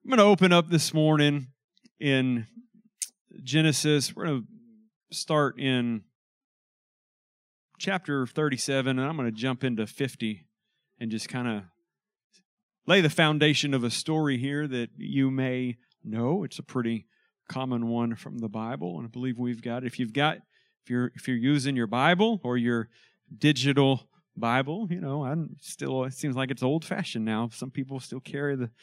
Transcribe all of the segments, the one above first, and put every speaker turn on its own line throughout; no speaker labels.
I'm going to open up this morning in Genesis. We're going to start in chapter 37, and I'm going to jump into 50 and just kind of lay the foundation of a story here that you may know. It's a pretty common one from the Bible, and I believe we've got it. If you're using your Bible or your digital Bible, it seems like it's old-fashioned now. Some people still carry the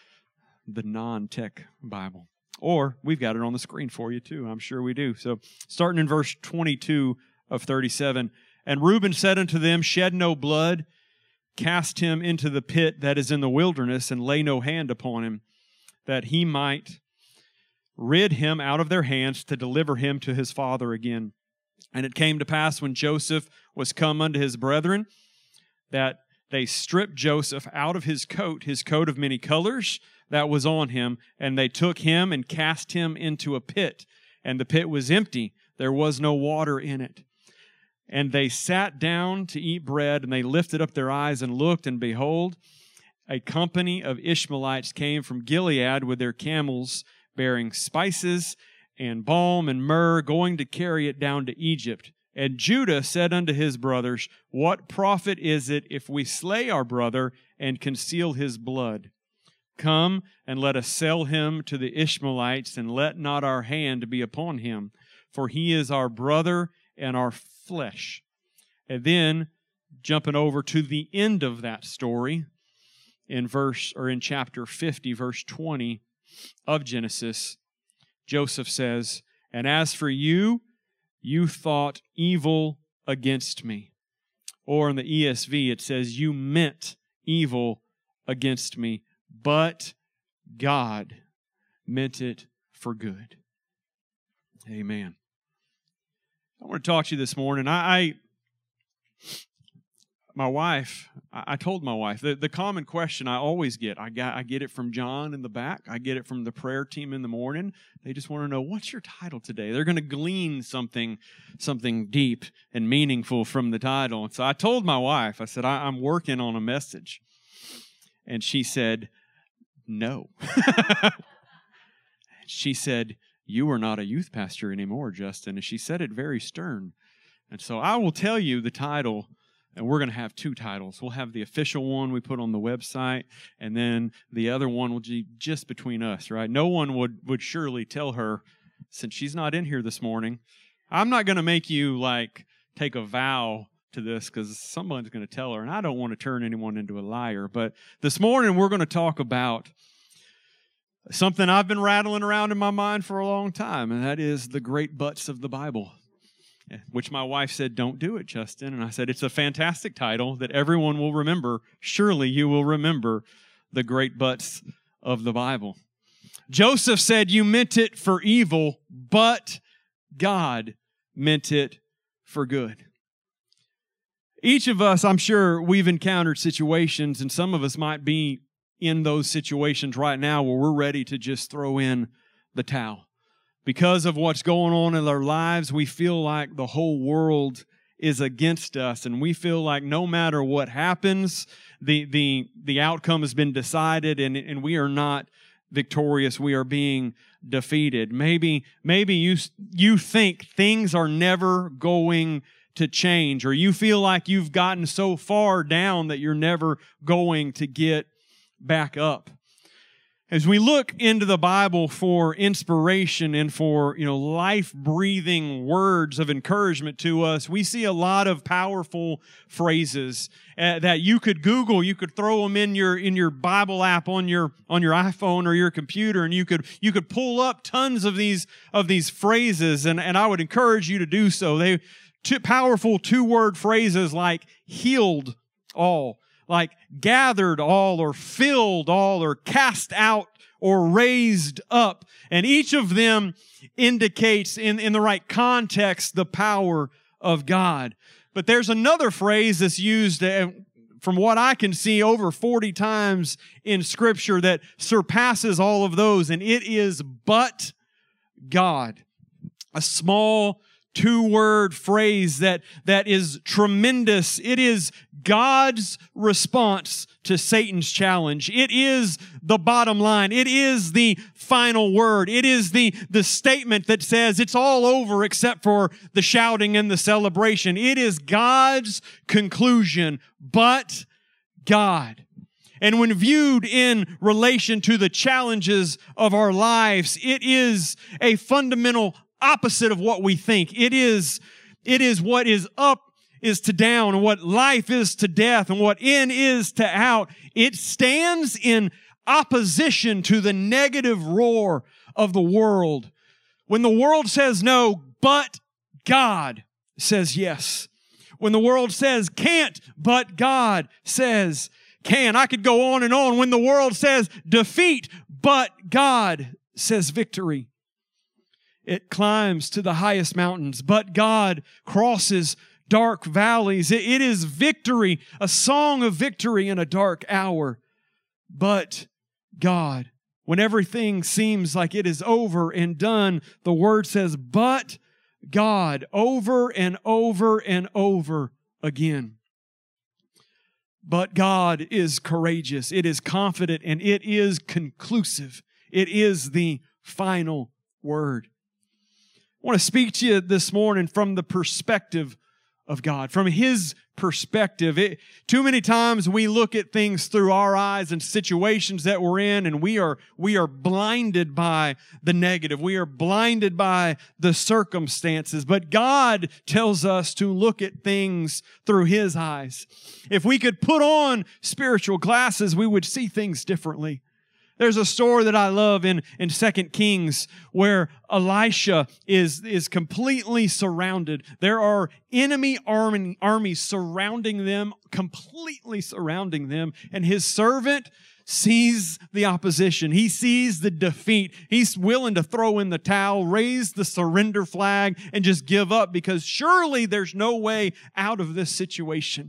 non-tech Bible. Or we've got it on the screen for you too. I'm sure we do. So starting in verse 22 of 37, "And Reuben said unto them, Shed no blood, cast him into the pit that is in the wilderness, and lay no hand upon him, that he might rid him out of their hands to deliver him to his father again. And it came to pass when Joseph was come unto his brethren, that they stripped Joseph out of his coat of many colors that was on him, and they took him and cast him into a pit. And the pit was empty, there was no water in it. And they sat down to eat bread, and they lifted up their eyes and looked, and behold, a company of Ishmaelites came from Gilead with their camels, bearing spices and balm and myrrh, going to carry it down to Egypt. And Judah said unto his brothers, What profit is it if we slay our brother and conceal his blood? Come, and let us sell him to the Ishmaelites, and let not our hand be upon him, for he is our brother and our flesh." And then, jumping over to the end of that story, in chapter 50, verse 20 of Genesis, Joseph says, "And as for you, you thought evil against me." Or in the ESV, it says, "You meant evil against me, but God meant it for good." Amen. I want to talk to you this morning. I told my wife, the common question I always get, I get it from John in the back, I get it from the prayer team in the morning. They just want to know, what's your title today? They're going to glean something deep and meaningful from the title. And so I told my wife, I said, I'm working on a message. And she said, no. She said, "You are not a youth pastor anymore, Justin." And she said it very stern. And so I will tell you the title, and we're going to have two titles. We'll have the official one we put on the website, and then the other one will be just between us, right? No one would surely tell her, since she's not in here this morning, I'm not going to make you take a vow to this, because someone's going to tell her, and I don't want to turn anyone into a liar. But this morning we're going to talk about something I've been rattling around in my mind for a long time, and that is the great butts of the Bible, which my wife said, "Don't do it, Justin." And I said, it's a fantastic title that everyone will remember. Surely you will remember the great butts of the Bible. Joseph said, "You meant it for evil, but God meant it for good." Each of us, I'm sure we've encountered situations, and some of us might be in those situations right now where we're ready to just throw in the towel. Because of what's going on in our lives, we feel like the whole world is against us, and we feel like no matter what happens, the outcome has been decided, and we are not victorious. We are being defeated. Maybe you think things are never going to change, or you feel like you've gotten so far down that you're never going to get back up. As we look into the Bible for inspiration and for life-breathing words of encouragement to us, we see a lot of powerful phrases that you could Google. You could throw them in your Bible app on your iPhone or your computer, and you could pull up tons of these phrases. And I would encourage you to do so. Powerful two-word phrases like healed all, like gathered all, or filled all, or cast out, or raised up. And each of them indicates in the right context the power of God. But there's another phrase that's used, from what I can see, over 40 times in Scripture that surpasses all of those, and it is "but God." A small two-word phrase that is tremendous. It is God's response to Satan's challenge. It is the bottom line. It is the final word. It is the statement that says it's all over except for the shouting and the celebration. It is God's conclusion, but God. And when viewed in relation to the challenges of our lives, it is a fundamental opposite of what we think. It is what is up is to down, and what life is to death, and what in is to out. It stands in opposition to the negative roar of the world. When the world says no, but God says yes. When the world says can't, but God says can. I could go on and on. When the world says defeat, but God says victory. It climbs to the highest mountains, but God crosses dark valleys. It is victory, a song of victory in a dark hour. But God, when everything seems like it is over and done, the Word says, but God, over and over and over again. But God is courageous. It is confident and it is conclusive. It is the final word. I want to speak to you this morning from the perspective of God, from His perspective. Too many times we look at things through our eyes and situations that we're in, and we are blinded by the negative. We are blinded by the circumstances. But God tells us to look at things through His eyes. If we could put on spiritual glasses, we would see things differently. There's a story that I love in 2 Kings where Elisha is completely surrounded. There are enemy armies surrounding them, completely surrounding them, and his servant sees the opposition. He sees the defeat. He's willing to throw in the towel, raise the surrender flag, and just give up because surely there's no way out of this situation.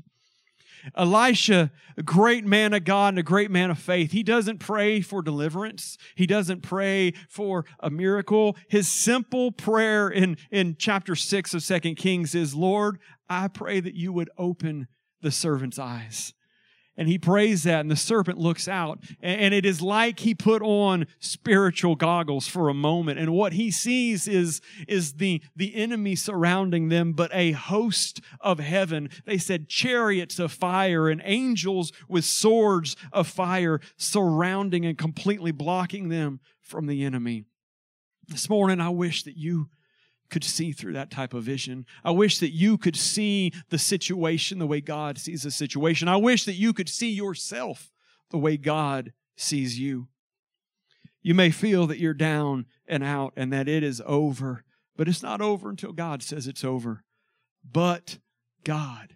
Elisha, a great man of God and a great man of faith, he doesn't pray for deliverance. He doesn't pray for a miracle. His simple prayer in chapter 6 of 2 Kings is, Lord, I pray that you would open the servant's eyes. And he prays that, and the serpent looks out. And it is like he put on spiritual goggles for a moment. And what he sees is the enemy surrounding them, but a host of heaven. They said chariots of fire and angels with swords of fire surrounding and completely blocking them from the enemy. This morning, I wish that you could see through that type of vision. I wish that you could see the situation the way God sees the situation. I wish that you could see yourself the way God sees you. You may feel that you're down and out and that it is over, but it's not over until God says it's over. But God.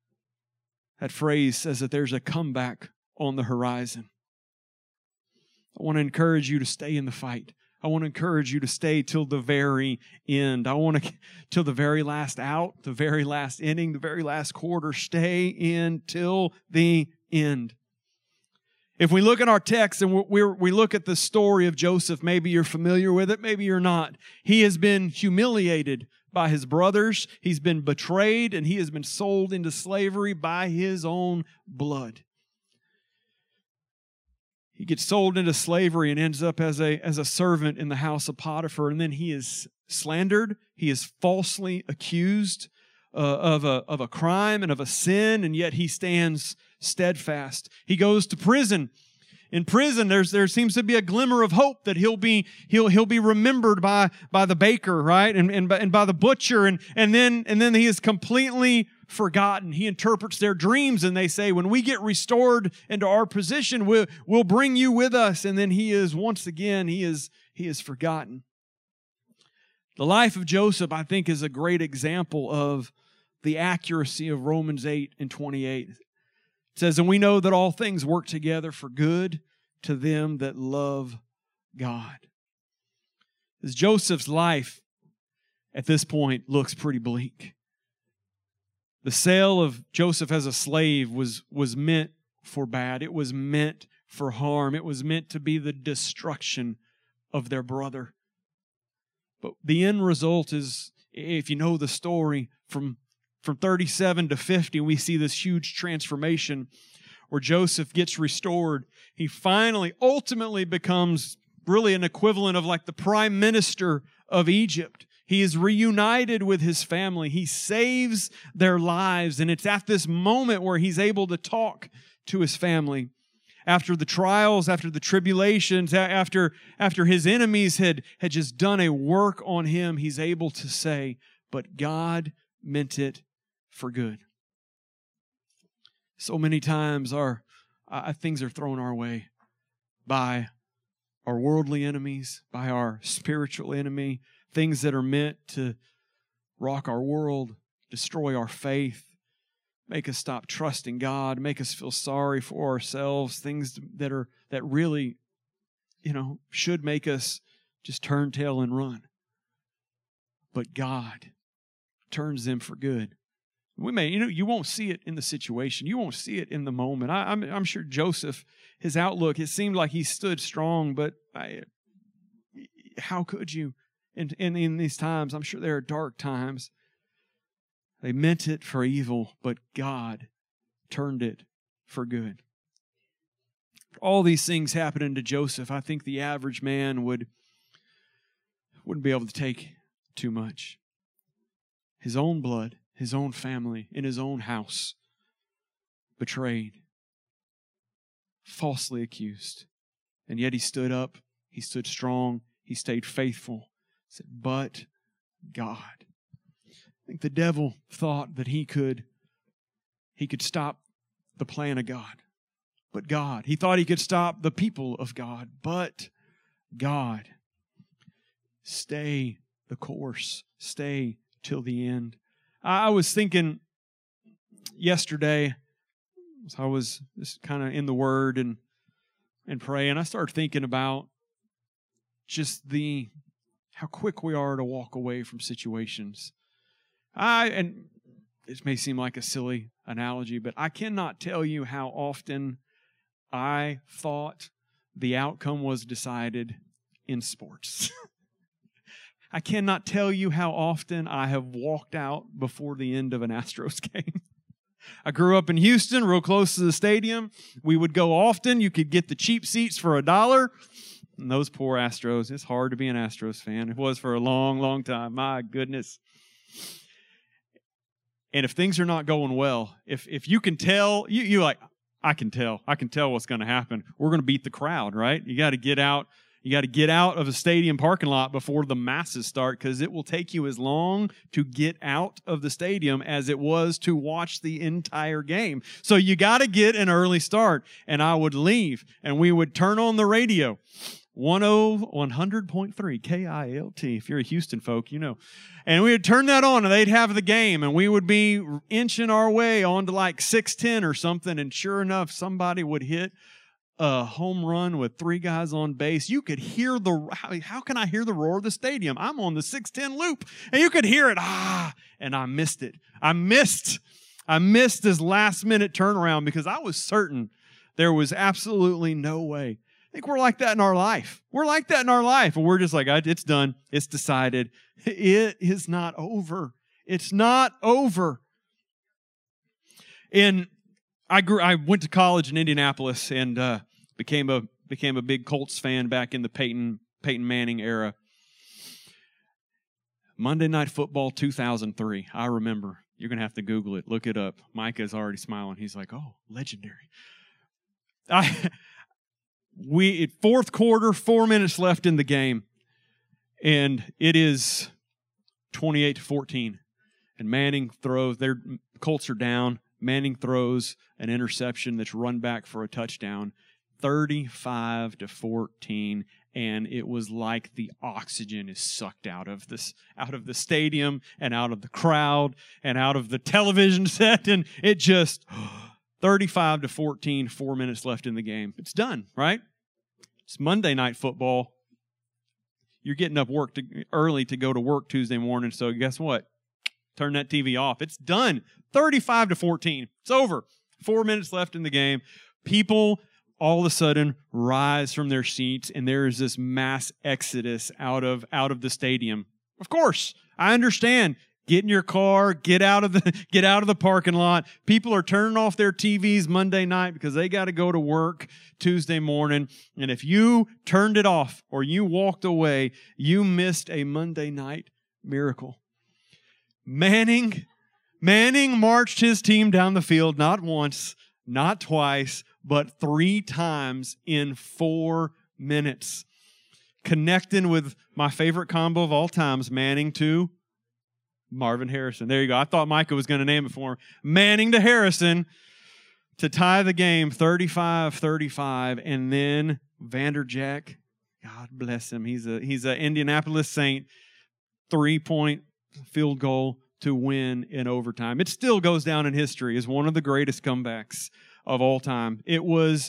That phrase says that there's a comeback on the horizon. I want to encourage you to stay in the fight. I want to encourage you to stay till the very end. I want to, till the very last out, the very last inning, the very last quarter. Stay in till the end. If we look at our text and we look at the story of Joseph, maybe you're familiar with it, maybe you're not. He has been humiliated by his brothers. He's been betrayed and he has been sold into slavery by his own blood. He gets sold into slavery and ends up as a servant in the house of Potiphar. And then he is slandered. He is falsely accused of a crime and of a sin, and yet he stands steadfast. He goes to prison. In prison, there seems to be a glimmer of hope that he'll be remembered by the baker, right, and by the butcher, and then he is completely forgotten. He interprets their dreams, and they say, when we get restored into our position, we'll bring you with us. And then he is once again he is forgotten. The life of Joseph, I think, is a great example of the accuracy of Romans 8:28. It says, and we know that all things work together for good to them that love God. As Joseph's life at this point looks pretty bleak. The sale of Joseph as a slave was meant for bad. It was meant for harm. It was meant to be the destruction of their brother. But the end result is If you know the story, from 37 to 50, we see this huge transformation where Joseph gets restored. He finally, ultimately becomes really an equivalent of like the prime minister of Egypt. He is reunited with his family. He saves their lives. And it's at this moment where he's able to talk to his family. After the trials, after the tribulations, after his enemies had just done a work on him, he's able to say, but God meant it for good. So many times things are thrown our way by our worldly enemies, by our spiritual enemy, things that are meant to rock our world, destroy our faith, make us stop trusting God, make us feel sorry for ourselves, things that really, should make us just turn tail and run. But God turns them for good. We may, you won't see it in the situation. You won't see it in the moment. I'm sure Joseph, his outlook, it seemed like he stood strong, but how could you? In these times, I'm sure there are dark times. They meant it for evil, but God turned it for good. All these things happening to Joseph, I think the average man wouldn't be able to take too much. His own blood, his own family, in his own house, betrayed, falsely accused. And yet he stood up, he stood strong, he stayed faithful. He said, but God. I think the devil thought that he could stop the plan of God. But God. He thought he could stop the people of God. But God. Stay the course. Stay till the end. I was thinking yesterday, as I was just kind of in the Word and praying, I started thinking about just how quick we are to walk away from situations. And it may seem like a silly analogy, but I cannot tell you how often I thought the outcome was decided in sports. I cannot tell you how often I have walked out before the end of an Astros game. I grew up in Houston, real close to the stadium. We would go often. You could get the cheap seats for $1. And those poor Astros, it's hard to be an Astros fan. It was for a long, long time. My goodness. And if things are not going well, if you can tell, you like, I can tell what's going to happen. We're going to beat the crowd, right? You got to get out. You got to get out of a stadium parking lot before the masses start, because it will take you as long to get out of the stadium as it was to watch the entire game. So you got to get an early start. And I would leave, and we would turn on the radio. 100.3 KILT. If you're a Houston folk, you know. And we would turn that on, and they'd have the game, and we would be inching our way on to like 6:10 or something, and sure enough, somebody would hit a home run with 3 guys on base. You could hear how can I hear the roar of the stadium? I'm on the 6:10 loop, and you could hear it. And I missed it. I missed this last-minute turnaround because I was certain there was absolutely no way. I think we're like that in our life. We're like that in our life. And we're just like, it's done. It's decided. It is not over. It's not over. I went to college in Indianapolis and became a big Colts fan back in the Peyton Manning era. Monday Night Football 2003. I remember. You're going to have to Google it. Look it up. Micah's already smiling. He's like, oh, legendary. Fourth quarter, 4 minutes left in the game, and it is 28-14. And Manning throws. Their Colts are down. Manning throws an interception that's run back for a touchdown, 35-14, and it was like the oxygen is sucked out of the stadium and out of the crowd and out of the television set, and it just 35-14, 4 minutes left in the game. It's done, right? It's Monday Night Football. You're getting up early to go to work Tuesday morning, so guess what? Turn that TV off. It's done. 35-14. It's over. 4 minutes left in the game. People all of a sudden rise from their seats, and there is this mass exodus out of the stadium. Of course, I understand. Get in your car, get out of the parking lot. People are turning off their TVs Monday night because they got to go to work Tuesday morning. And if you turned it off or you walked away, you missed a Monday night miracle. Manning marched his team down the field not once, not twice, but 3 times in 4 minutes. Connecting with my favorite combo of all times, Manning to Marvin Harrison. There you go. I thought Micah was going to name it for him. Manning to Harrison to tie the game 35-35. And then Vanderjagt, God bless him. He's a Indianapolis Saint, 3-point field goal to win in overtime. It still goes down in history as one of the greatest comebacks of all time. It was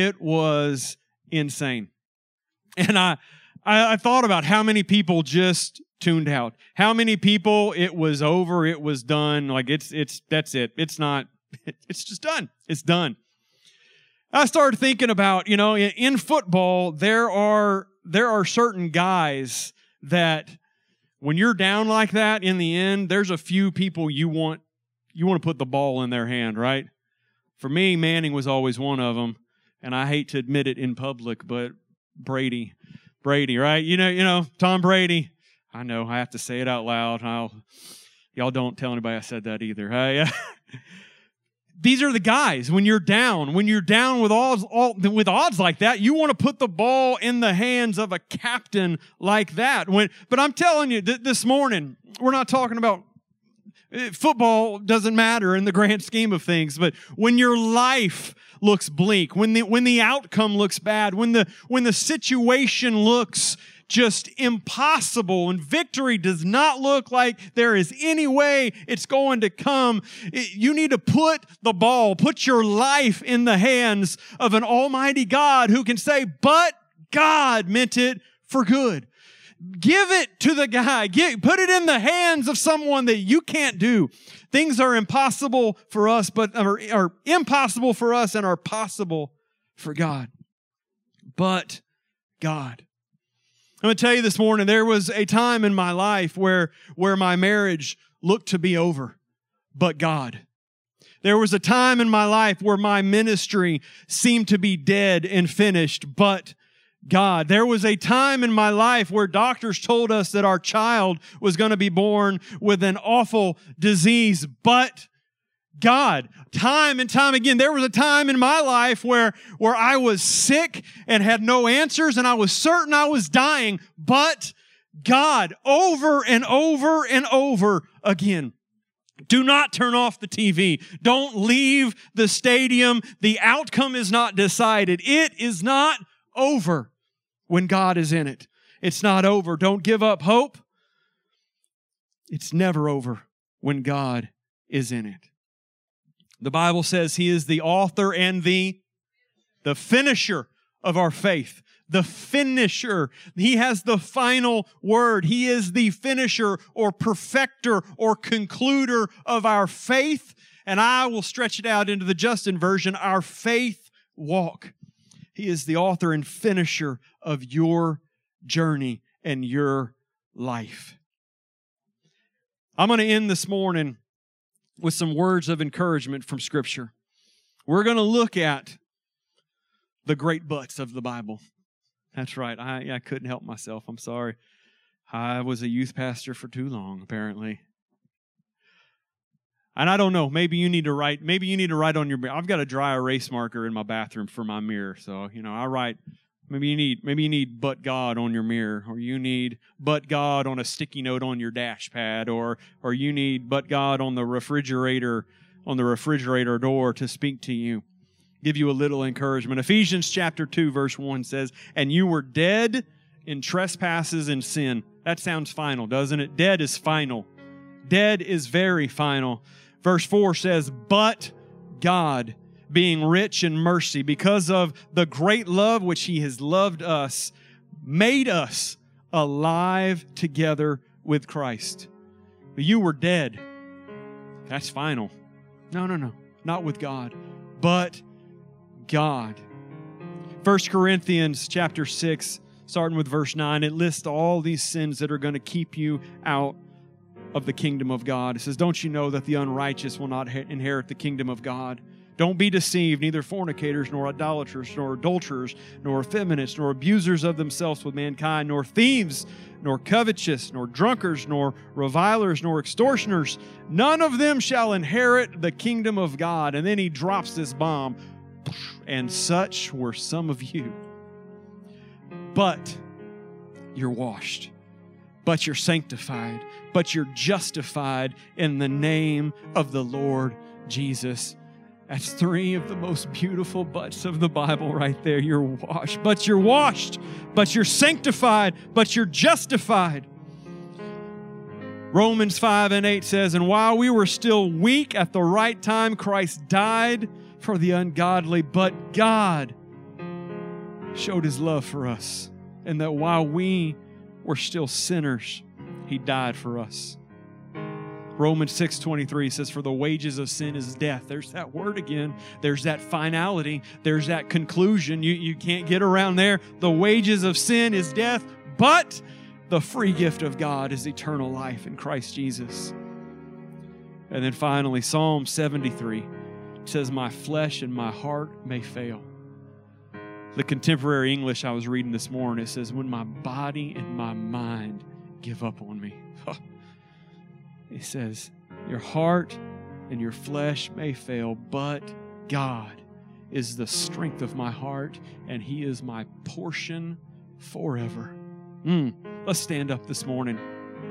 insane. And I thought about how many people just tuned out. How many people it was over, it was done. Like that's it. It's just done. It's done. I started thinking about, in football, there are certain guys that when you're down like that in the end, there's a few people you want to put the ball in their hand, right? For me, Manning was always one of them, and I hate to admit it in public, but Brady, right? Tom Brady. I know I have to say it out loud. Y'all don't tell anybody I said that either. These are the guys. When you're down with odds like that, you want to put the ball in the hands of a captain like that. But I'm telling you, this morning we're not talking about football. Doesn't matter in the grand scheme of things. But when your life looks bleak, when the outcome looks bad, when the situation looks just impossible, and victory does not look like there is any way it's going to come, you need to put your life in the hands of an almighty God who can say, but God meant it for good. Give it to the guy. Put it in the hands of someone that you can't do. Things are impossible for us, but are impossible for us and are possible for God. But God. I'm going to tell you this morning, there was a time in my life where my marriage looked to be over, but God. There was a time in my life where my ministry seemed to be dead and finished, but God. There was a time in my life where doctors told us that our child was going to be born with an awful disease, but God. Time and time again, there was a time in my life where I was sick and had no answers and I was certain I was dying, but God, over and over and over again. Do not turn off the TV. Don't leave the stadium. The outcome is not decided. It is not over when God is in it. It's not over. Don't give up hope. It's never over when God is in it. The Bible says He is the author and the finisher of our faith. The finisher. He has the final word. He is the finisher or perfecter or concluder of our faith. And I will stretch it out into the Justin version, our faith walk. He is the author and finisher of your journey and your life. I'm going to end this morning with some words of encouragement from Scripture. We're going to look at the great buts of the Bible. That's right. I couldn't help myself. I'm sorry. I was a youth pastor for too long, apparently. And I don't know. Maybe you need to write on your mirror. I've got a dry erase marker in my bathroom for my mirror. So, I write. Maybe you need "but God" on your mirror, or you need "but God" on a sticky note on your dash pad, or you need "but God" on the refrigerator door to speak to you, give you a little encouragement. Ephesians chapter 2 verse 1 says, "And you were dead in trespasses and sin." That sounds final, doesn't it? Dead is final. Dead is very final. Verse 4 says, "But God, being rich in mercy, because of the great love which He has loved us, made us alive together with Christ." But you were dead. That's final. No. Not with God, but God. 1 Corinthians chapter 6 starting with verse 9, it lists all these sins that are going to keep you out of the kingdom of God. It says, don't you know that the unrighteous will not inherit the kingdom of God? Don't be deceived, neither fornicators, nor idolaters, nor adulterers, nor effeminates, nor abusers of themselves with mankind, nor thieves, nor covetous, nor drunkards, nor revilers, nor extortioners. None of them shall inherit the kingdom of God. And then he drops this bomb. And such were some of you. But you're washed. But you're sanctified. But you're justified in the name of the Lord Jesus. That's three of the most beautiful buts of the Bible right there. You're washed, but you're washed, but you're sanctified, but you're justified. Romans 5:8 says, and while we were still weak at the right time, Christ died for the ungodly, but God showed His love for us, and that while we were still sinners, He died for us. Romans 6:23 says, for the wages of sin is death. There's that word again. There's that finality. There's that conclusion. You can't get around there. The wages of sin is death, but the free gift of God is eternal life in Christ Jesus. And then finally, Psalm 73 says, my flesh and my heart may fail. The contemporary English I was reading this morning, it says, when my body and my mind give up on me. He says, your heart and your flesh may fail, but God is the strength of my heart, and He is my portion forever. Let's stand up this morning.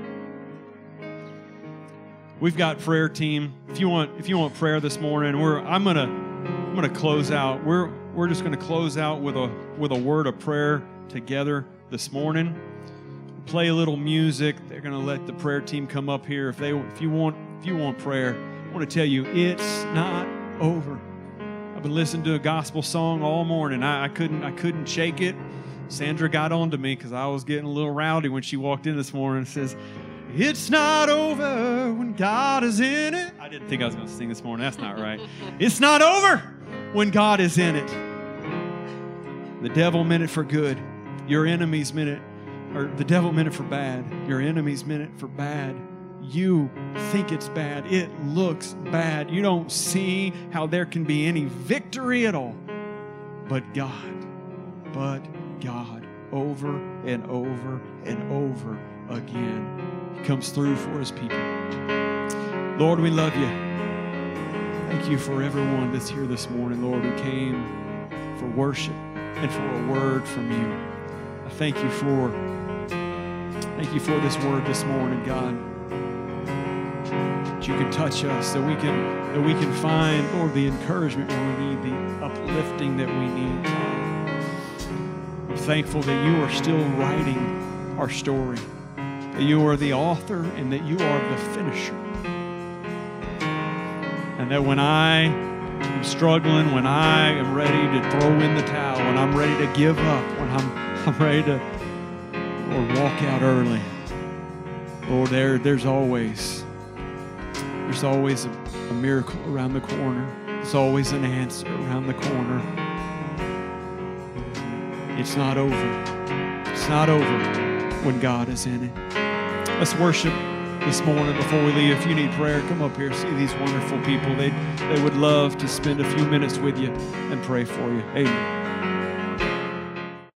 We've got prayer team. If you want prayer this morning, I'm gonna close out. We're just gonna close out with a word of prayer together this morning. Play a little music. They're going to let the prayer team come up here. If you want prayer, I want to tell you it's not over. I've been listening to a gospel song all morning. I couldn't shake it. Sandra got on to me because I was getting a little rowdy when she walked in this morning and says, it's not over when God is in it. I didn't think I was going to sing this morning. That's not right. It's not over when God is in it. The devil meant it for good. Your enemies meant it. Or the devil meant it for bad. Your enemies meant it for bad. You think it's bad. It looks bad. You don't see how there can be any victory at all. But God, over and over and over again, He comes through for His people. Lord, we love You. Thank You for everyone that's here this morning, Lord, who came for worship and for a word from You. I thank You for this word this morning, God. That You can touch us, that we can find, Lord, the encouragement we need, the uplifting that we need. I'm thankful that You are still writing our story, that You are the author and that You are the finisher. And that when I am struggling, when I am ready to throw in the towel, when I'm ready to give up, when I'm ready to, Lord, walk out early, Lord, there's always a miracle around the corner. There's always an answer around the corner. It's not over. It's not over when God is in it. Let's worship this morning before we leave. If you need prayer, come up here. See these wonderful people. They would love to spend a few minutes with you and pray for you. Amen.